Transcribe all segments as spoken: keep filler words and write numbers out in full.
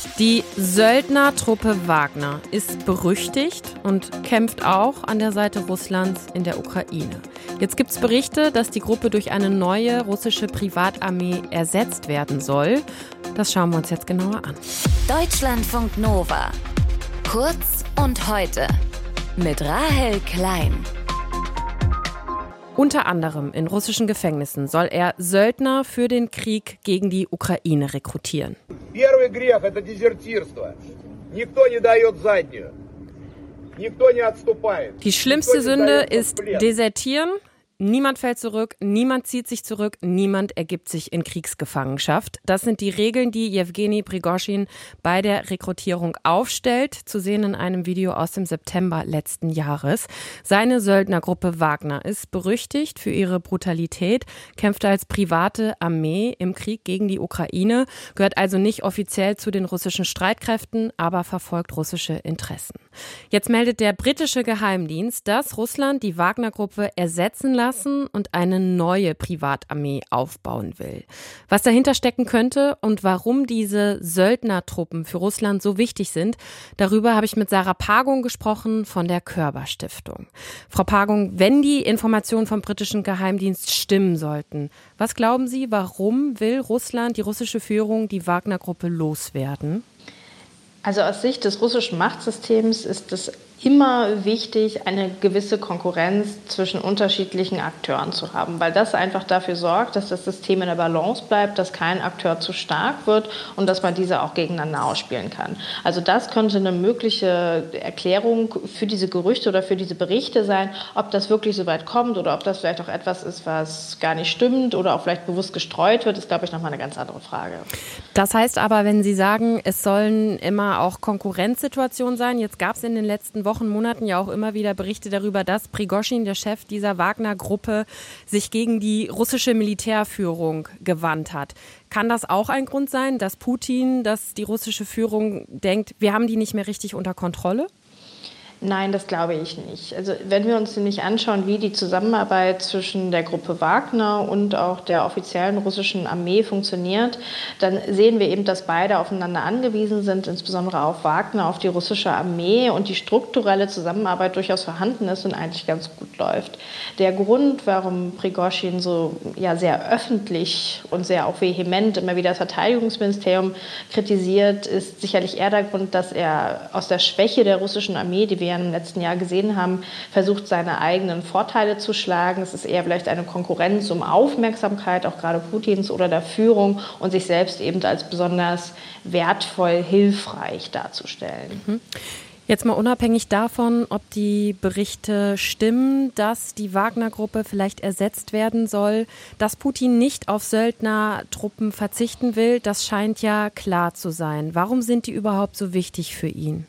Die Söldnertruppe Wagner ist berüchtigt und kämpft auch an der Seite Russlands in der Ukraine. Jetzt gibt es Berichte, dass die Gruppe durch eine neue russische Privatarmee ersetzt werden soll. Das schauen wir uns jetzt genauer an. Deutschlandfunk Nova. Kurz und heute mit Rahel Klein. Unter anderem in russischen Gefängnissen soll er Söldner für den Krieg gegen die Ukraine rekrutieren. Die schlimmste Sünde ist Desertieren. Niemand fällt zurück, niemand zieht sich zurück, niemand ergibt sich in Kriegsgefangenschaft. Das sind die Regeln, die Jewgeni Prigoschin bei der Rekrutierung aufstellt, zu sehen in einem Video aus dem September letzten Jahres. Seine Söldnergruppe Wagner ist berüchtigt für ihre Brutalität, kämpft als private Armee im Krieg gegen die Ukraine, gehört also nicht offiziell zu den russischen Streitkräften, aber verfolgt russische Interessen. Jetzt meldet der britische Geheimdienst, dass Russland die Wagner-Gruppe ersetzen lässt und eine neue Privatarmee aufbauen will. Was dahinter stecken könnte und warum diese Söldnertruppen für Russland so wichtig sind, darüber habe ich mit Sarah Pagung gesprochen von der Körber Stiftung. Frau Pagung, wenn die Informationen vom britischen Geheimdienst stimmen sollten, was glauben Sie, warum will Russland, die russische Führung, die Wagner-Gruppe loswerden? Also aus Sicht des russischen Machtsystems ist es immer wichtig, eine gewisse Konkurrenz zwischen unterschiedlichen Akteuren zu haben, weil das einfach dafür sorgt, dass das System in der Balance bleibt, dass kein Akteur zu stark wird und dass man diese auch gegeneinander ausspielen kann. Also das könnte eine mögliche Erklärung für diese Gerüchte oder für diese Berichte sein. Ob das wirklich so weit kommt oder ob das vielleicht auch etwas ist, was gar nicht stimmt oder auch vielleicht bewusst gestreut wird, ist, glaube ich, nochmal eine ganz andere Frage. Das heißt aber, wenn Sie sagen, es sollen immer auch Konkurrenzsituationen sein, jetzt gab es in den letzten Wochen Wochen, Monaten ja auch immer wieder Berichte darüber, dass Prigoschin, der Chef dieser Wagner-Gruppe, sich gegen die russische Militärführung gewandt hat. Kann das auch ein Grund sein, dass Putin, dass die russische Führung denkt, wir haben die nicht mehr richtig unter Kontrolle? Nein, das glaube ich nicht. Also wenn wir uns nämlich anschauen, wie die Zusammenarbeit zwischen der Gruppe Wagner und auch der offiziellen russischen Armee funktioniert, dann sehen wir eben, dass beide aufeinander angewiesen sind, insbesondere auf Wagner, auf die russische Armee und die strukturelle Zusammenarbeit durchaus vorhanden ist und eigentlich ganz gut läuft. Der Grund, warum Prigoschin so ja, sehr öffentlich und sehr auch vehement immer wieder das Verteidigungsministerium kritisiert, ist sicherlich eher der Grund, dass er aus der Schwäche der russischen Armee, die wir im letzten Jahr gesehen haben, versucht, seine eigenen Vorteile zu schlagen. Es ist eher vielleicht eine Konkurrenz um Aufmerksamkeit, auch gerade Putins oder der Führung, und sich selbst eben als besonders wertvoll, hilfreich darzustellen. Mhm. Jetzt mal unabhängig davon, ob die Berichte stimmen, dass die Wagner-Gruppe vielleicht ersetzt werden soll, dass Putin nicht auf Söldnertruppen verzichten will, das scheint ja klar zu sein. Warum sind die überhaupt so wichtig für ihn?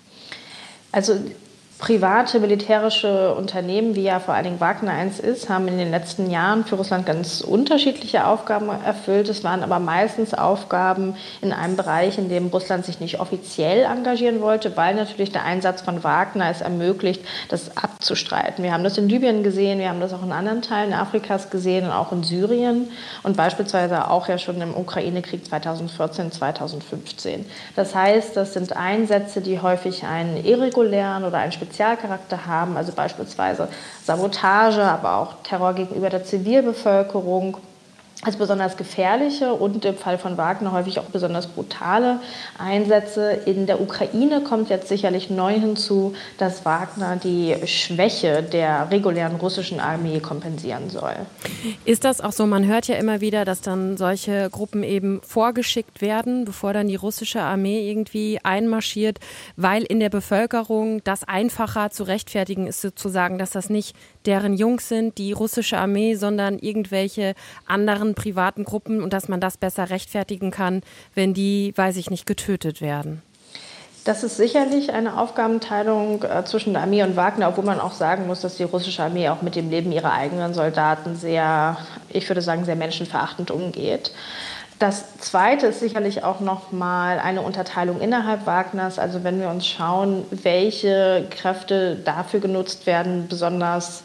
Also private militärische Unternehmen, wie ja vor allen Dingen Wagner eins ist, haben in den letzten Jahren für Russland ganz unterschiedliche Aufgaben erfüllt. Es waren aber meistens Aufgaben in einem Bereich, in dem Russland sich nicht offiziell engagieren wollte, weil natürlich der Einsatz von Wagner es ermöglicht, das abzustreiten. Wir haben das in Libyen gesehen, wir haben das auch in anderen Teilen Afrikas gesehen und auch in Syrien und beispielsweise auch ja schon im Ukraine-Krieg zweitausendvierzehn, zweitausendfünfzehn. Das heißt, das sind Einsätze, die häufig einen irregulären oder einen Spezialcharakter haben, also beispielsweise Sabotage, aber auch Terror gegenüber der Zivilbevölkerung, als besonders gefährliche und im Fall von Wagner häufig auch besonders brutale Einsätze. In der Ukraine kommt jetzt sicherlich neu hinzu, dass Wagner die Schwäche der regulären russischen Armee kompensieren soll. Ist das auch so? Man hört ja immer wieder, dass dann solche Gruppen eben vorgeschickt werden, bevor dann die russische Armee irgendwie einmarschiert, weil in der Bevölkerung das einfacher zu rechtfertigen ist, sozusagen, dass das nicht deren Jungs sind, die russische Armee, sondern irgendwelche anderen privaten Gruppen und dass man das besser rechtfertigen kann, wenn die, weiß ich nicht, getötet werden. Das ist sicherlich eine Aufgabenteilung äh, zwischen der Armee und Wagner, obwohl man auch sagen muss, dass die russische Armee auch mit dem Leben ihrer eigenen Soldaten sehr, ich würde sagen, sehr menschenverachtend umgeht. Das Zweite ist sicherlich auch noch mal eine Unterteilung innerhalb Wagners. Also wenn wir uns schauen, welche Kräfte dafür genutzt werden, besonders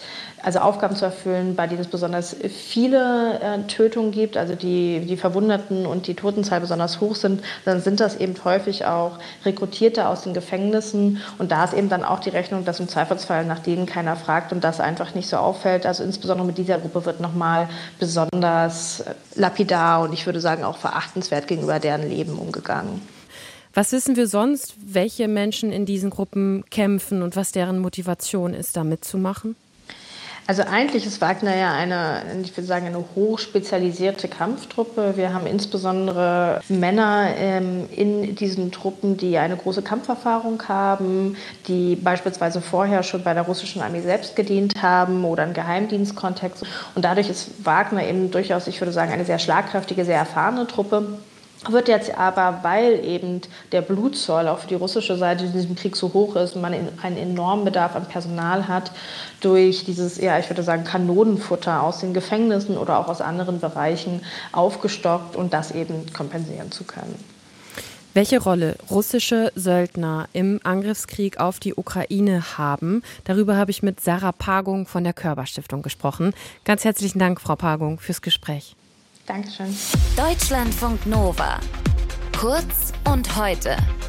also Aufgaben zu erfüllen, bei denen es besonders viele äh, Tötungen gibt, also die, die Verwundeten und die Totenzahl besonders hoch sind, dann sind das eben häufig auch Rekrutierte aus den Gefängnissen. Und da ist eben dann auch die Rechnung, dass im Zweifelsfall nach denen keiner fragt und das einfach nicht so auffällt. Also insbesondere mit dieser Gruppe wird nochmal besonders lapidar und ich würde sagen auch verachtenswert gegenüber deren Leben umgegangen. Was wissen wir sonst, welche Menschen in diesen Gruppen kämpfen und was deren Motivation ist, da mitzumachen? Also eigentlich ist Wagner ja eine, ich würde sagen, eine hochspezialisierte Kampftruppe. Wir haben insbesondere Männer ähm, in diesen Truppen, die eine große Kampferfahrung haben, die beispielsweise vorher schon bei der russischen Armee selbst gedient haben oder im Geheimdienstkontext. Und dadurch ist Wagner eben durchaus, ich würde sagen, eine sehr schlagkräftige, sehr erfahrene Truppe. Wird jetzt aber, weil eben der Blutzoll auch für die russische Seite in diesem Krieg so hoch ist und man einen enormen Bedarf an Personal hat, durch dieses, ja, ich würde sagen, Kanonenfutter aus den Gefängnissen oder auch aus anderen Bereichen aufgestockt und das eben kompensieren zu können. Welche Rolle russische Söldner im Angriffskrieg auf die Ukraine haben, darüber habe ich mit Sarah Pagung von der Körber-Stiftung gesprochen. Ganz herzlichen Dank, Frau Pagung, fürs Gespräch. Dankeschön. Deutschlandfunk Nova. Kurz und heute.